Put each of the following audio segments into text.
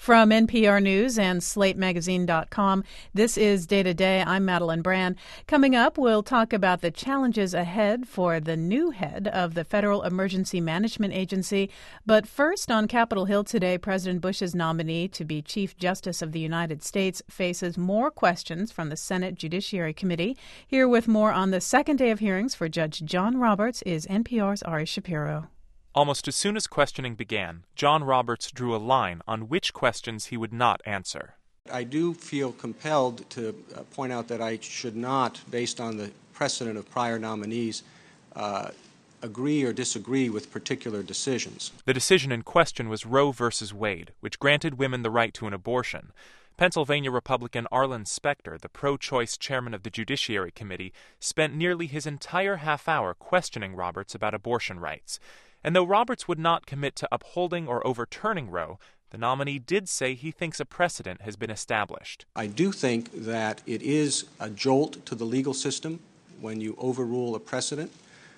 From NPR News and SlateMagazine.com, this is Day to Day. I'm Madeline Brand. Coming up, we'll talk about the challenges ahead for the new head of the Federal Emergency Management Agency. But first, on Capitol Hill today, President Bush's nominee to be Chief Justice of the United States faces more questions from the Senate Judiciary Committee. Here with more on the second day of hearings for Judge John Roberts is NPR's Ari Shapiro. Almost as soon as questioning began, John Roberts drew a line on which questions he would not answer. I do feel compelled to point out that I should not, based on the precedent of prior nominees, agree or disagree with particular decisions. The decision in question was Roe v. Wade, which granted women the right to an abortion. Pennsylvania Republican Arlen Specter, the pro-choice chairman of the Judiciary Committee, spent nearly his entire half hour questioning Roberts about abortion rights. And though Roberts would not commit to upholding or overturning Roe, the nominee did say he thinks a precedent has been established. I do think that it is a jolt to the legal system when you overrule a precedent.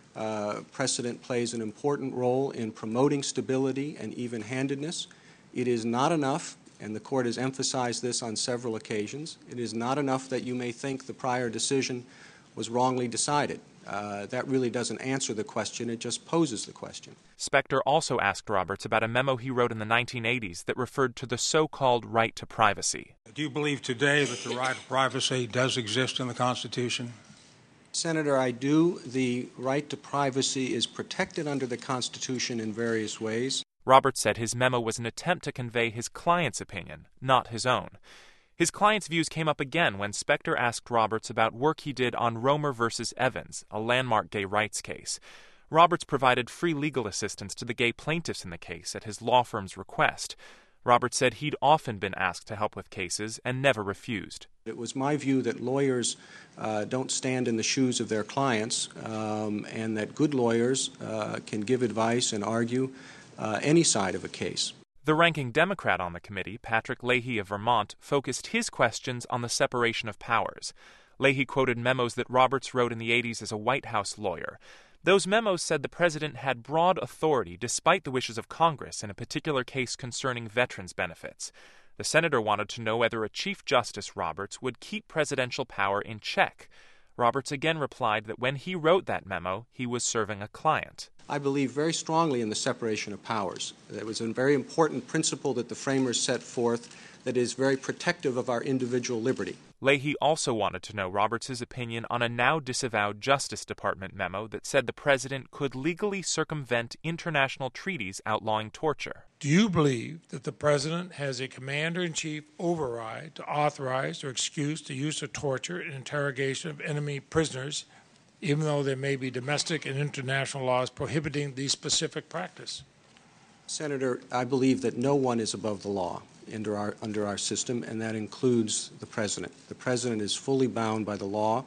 Precedent plays an important role in promoting stability and even-handedness. It is not enough, and the Court has emphasized this on several occasions, it is not enough that you may think the prior decision was wrongly decided. That really doesn't answer the question, it just poses the question. Specter also asked Roberts about a memo he wrote in the 1980s that referred to the so-called right to privacy. Do you believe today that the right to privacy does exist in the Constitution? Senator, I do. The right to privacy is protected under the Constitution in various ways. Roberts said his memo was an attempt to convey his client's opinion, not his own. His client's views came up again when Specter asked Roberts about work he did on Romer v. Evans, a landmark gay rights case. Roberts provided free legal assistance to the gay plaintiffs in the case at his law firm's request. Roberts said he'd often been asked to help with cases and never refused. It was my view that lawyers don't stand in the shoes of their clients and that good lawyers can give advice and argue any side of a case. The ranking Democrat on the committee, Patrick Leahy of Vermont, focused his questions on the separation of powers. Leahy quoted memos that Roberts wrote in the 80s as a White House lawyer. Those memos said the president had broad authority despite the wishes of Congress in a particular case concerning veterans' benefits. The senator wanted to know whether a Chief Justice Roberts would keep presidential power in check. Roberts again replied that when he wrote that memo, he was serving a client. I believe very strongly in the separation of powers. That was a very important principle that the framers set forth that is very protective of our individual liberty. Leahy also wanted to know Roberts' opinion on a now disavowed Justice Department memo that said the president could legally circumvent international treaties outlawing torture. Do you believe that the president has a commander-in-chief override to authorize or excuse the use of torture and interrogation of enemy prisoners, even though there may be domestic and international laws prohibiting the specific practice? Senator, I believe that no one is above the law under our system, and that includes the president. The president is fully bound by the law,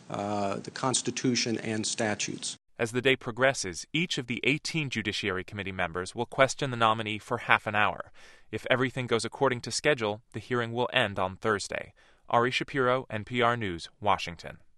the Constitution, and statutes. As the day progresses, each of the 18 Judiciary Committee members will question the nominee for half an hour. If everything goes according to schedule, the hearing will end on Thursday. Ari Shapiro, NPR News, Washington.